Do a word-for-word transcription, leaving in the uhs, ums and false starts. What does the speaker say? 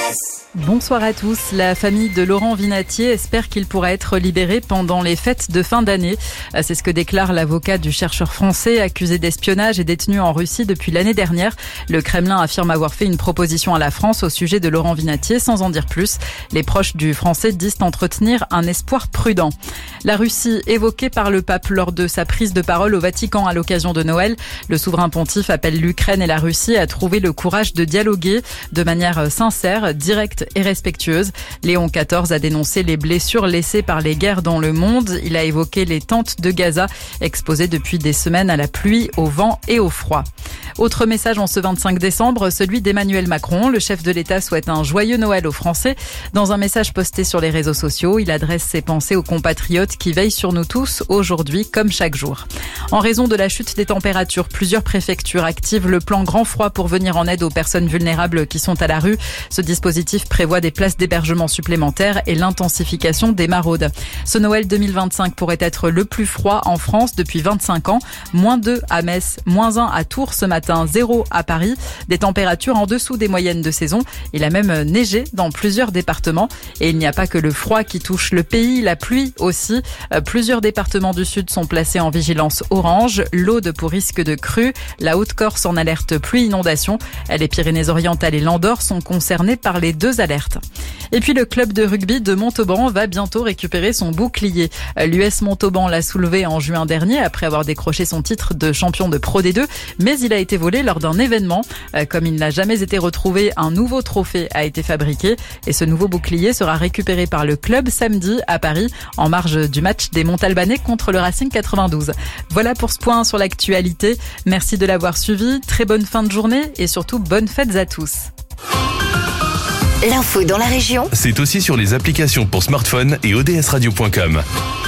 Bonsoir à tous. La famille de Laurent Vinatier espère qu'il pourra être libéré pendant les fêtes de fin d'année. C'est ce que déclare l'avocat du chercheur français accusé d'espionnage et détenu en Russie depuis l'année dernière. Le Kremlin affirme avoir fait une proposition à la France au sujet de Laurent Vinatier sans en dire plus. Les proches du Français disent entretenir un espoir prudent. La Russie évoquée par le pape lors de sa prise de parole au Vatican à l'occasion de Noël. Le souverain pontife appelle l'Ukraine et la Russie à trouver le courage de dialoguer de manière sincère, directe et respectueuse. Léon quatorze a dénoncé les blessures laissées par les guerres dans le monde. Il a évoqué les tentes de Gaza, exposées depuis des semaines à la pluie, au vent et au froid. Autre message en ce vingt-cinq décembre, celui d'Emmanuel Macron. Le chef de l'État souhaite un joyeux Noël aux Français. Dans un message posté sur les réseaux sociaux, il adresse ses pensées aux compatriotes qui veillent sur nous tous aujourd'hui comme chaque jour. En raison de la chute des températures, plusieurs préfectures activent le plan grand froid pour venir en aide aux personnes vulnérables qui sont à la rue. Ce dispositif prévoit des places d'hébergement supplémentaires et l'intensification des maraudes. Ce Noël deux mille vingt-cinq pourrait être le plus froid en France depuis vingt-cinq ans. moins deux à Metz, moins un à Tours ce matin, zéro à Paris. Des températures en dessous des moyennes de saison. Il a même neigé dans plusieurs départements. Et il n'y a pas que le froid qui touche le pays, la pluie aussi. Plusieurs départements du sud sont placés en vigilance orange. L'Aude pour risque de crue. La Haute-Corse en alerte pluie-inondation. Les Pyrénées-Orientales et l'Andorre sont concernés par les deux alertes. Et puis le club de rugby de Montauban va bientôt récupérer son bouclier. L'U S Montauban l'a soulevé en juin dernier après avoir décroché son titre de champion de Pro D deux, mais il a été volé lors d'un événement. Comme il n'a jamais été retrouvé, un nouveau trophée a été fabriqué et ce nouveau bouclier sera récupéré par le club samedi à Paris en marge du match des Montalbanais contre le Racing quatre-vingt-douze. Voilà pour ce point sur l'actualité. Merci de l'avoir suivi. Très bonne fin de journée et surtout bonnes fêtes à tous. L'info dans la région, c'est aussi sur les applications pour smartphone et O D S radio point com.